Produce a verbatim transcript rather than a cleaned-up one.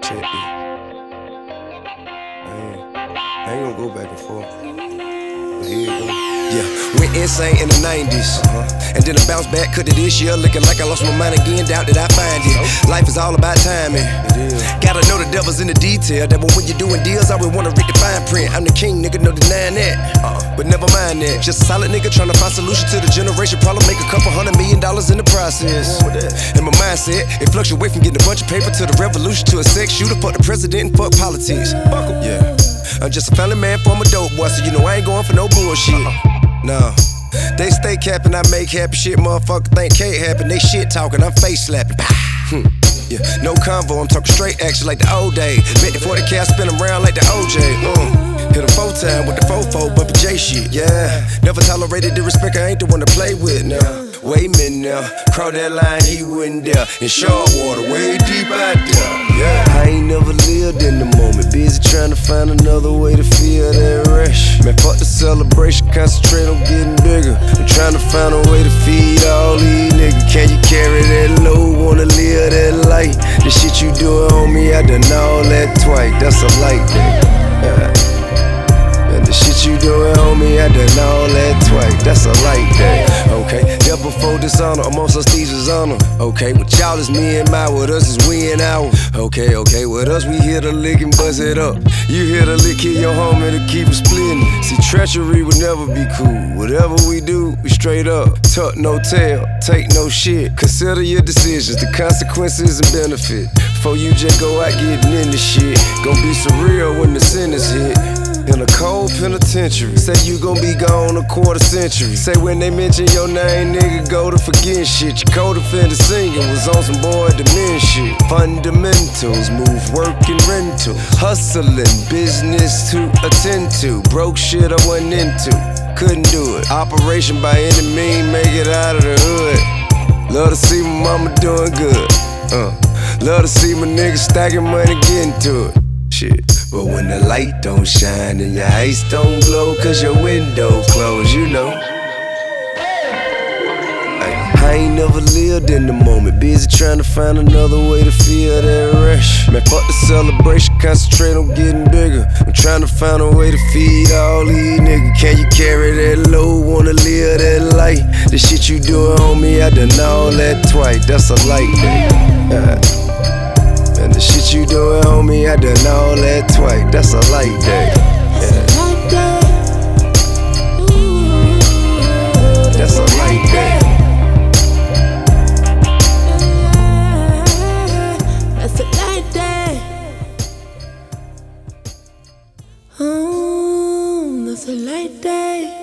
Check it. I ain't, I ain't gonna go back and forth. But here you go. Yeah, went insane in the nineties. Uh-huh. And then I bounced back, cut it this year. Looking like I lost my mind again, doubt that I find it. So? Life is all about timing. It is. Gotta know the devil's in the detail. That when you're doing deals, I would wanna read the fine print. I'm the king, nigga, no denying that. Uh-uh. But never mind that. Just a solid nigga trying to find solution to the generation problem. Make a couple hundred million dollars in the process. And my mindset, it fluctuates from getting a bunch of paper to the revolution to a sex shooter. Fuck the president and fuck politics. Fuck 'em. Yeah. I'm just a family man from a dope boy, so you know I ain't going for no bullshit. Uh-uh. No. They stay capping, I make happy shit. Motherfucker think can't happen. They shit talking, I'm face slapping. Hmm. Yeah, no convo, I'm talking straight action like the old days. Bet the forty K, I spin them around like the O J. Mm. Hit a four time with the fofo, bumpin' J shit. Yeah, never tolerated disrespect, I ain't the one to play with now. Wait a minute now, cross that line, he wasn't there. In short water, way deep out there. Yeah, I ain't never lived in the moment. Busy trying to find another way to feel that rush. Man, fuck the celebration, concentrate on getting bigger. I'm trying to find a way to feed all these niggas. Can you carry that load? Wanna live that life? The shit you doing, homie, I done all that twice. That's a light day. Yeah. And the shit you doing, homie, I done all that twice. That's a light day. Okay, never before dishonor, amongst us thieves is honor. Okay, with y'all is me and my, with us is we and our. Okay, okay, with us we here to lick and buzz it up. You here to lick, hit your homie to keep it splitting. See, treachery would never be cool. Whatever we do, we straight up. Tuck no tail, take no shit. Consider your decisions, the consequences and benefit. Before you just go out getting in the shit. Gon' be surreal when the sentence hit. In a cold penitentiary. Say you gon' be gone a quarter century. Say when they mention your name, nigga, go to forgetting shit. Your co-defendant singing was on some boy dementia shit. Fundamentals, move work and rental. Hustling, business to attend to. Broke shit I wasn't into, couldn't do it. Operation by any means, make it out of the hood. Love to see my mama doing good. Uh, love to see my niggas stacking money, getting to it. Shit. But when the light don't shine and your ice don't glow, cause your window closed, you know. I ain't never lived in the moment. Busy trying to find another way to feel that rush. Man, fuck the celebration, concentrate on getting bigger. I'm trying to find a way to feed all these niggas. Can you carry that load? Wanna live that life? The shit you doing, homie, I done all that twice. That's a light day. Uh, And the shit you doing, homie, I done all that twice. That's a light day. Yeah. That's a light day. That's a light day. Oh, that's a light day.